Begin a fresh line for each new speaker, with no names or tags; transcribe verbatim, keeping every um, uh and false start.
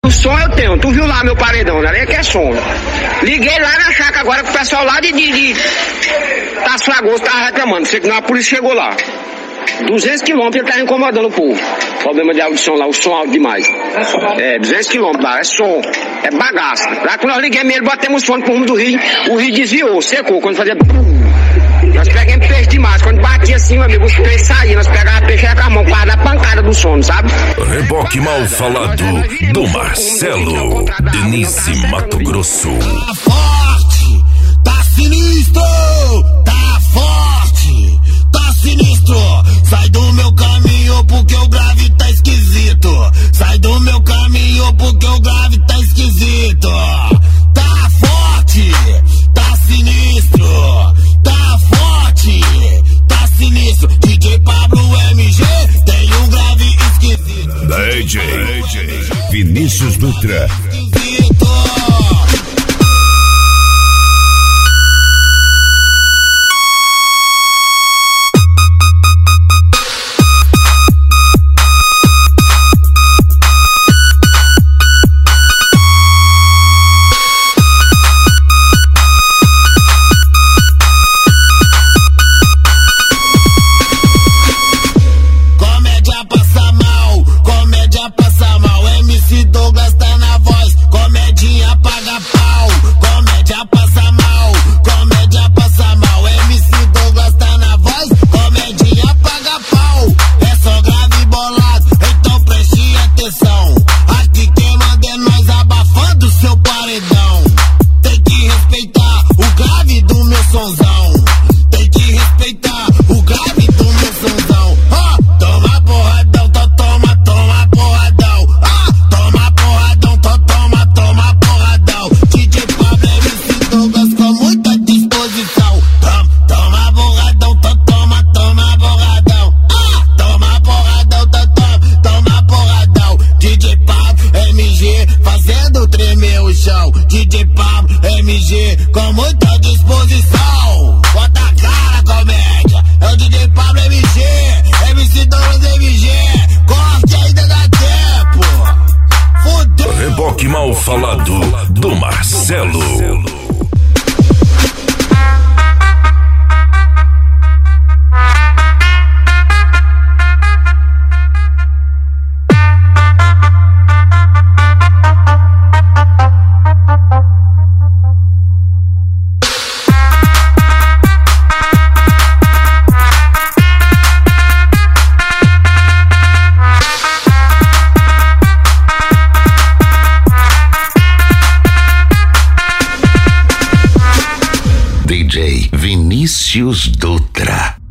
O som eu tenho, tu viu lá meu paredão, né? Ali que é som. Liguei lá na chácara agora com o pessoal lá de, de, de Tasso Fragoso tava reclamando, sei que não, a polícia chegou lá. duzentos quilômetros ele tá incomodando o povo. Problema de audição lá, o som alto demais. É, duzentos quilômetros lá, é som, é bagaça. Lá quando nós liguemos ele, batemos o fone pro rumo do rio, o rio desviou, secou, quando fazia... Nós pegamos peixe demais, quando batia assim, meu amigo, os peixes saíam, nós pegávamos peixe com a mão, para dar pancada do sono, sabe?
Reboque mal falado do Marcelo, Denise, Mato Grosso.
Tá forte, tá sinistro, tá forte, tá sinistro. Sai do meu caminho porque o grave tá esquisito. Sai do meu caminho porque o grave tá esquisito. Tá forte, tá sinistro. Tá forte, tá sinistro. D J Pablo M G tem um grave esquisito.
D J, D J Vinícius Dutra.
Esquisito. D J Pablo M G com muita disposição. Bota a cara, comédia. É o D J Pablo M G, M C Douglas M G. Corte ainda dá tempo. Fudeu.
Reboque mal falado do Marcelo. D J Vinícius Dutra.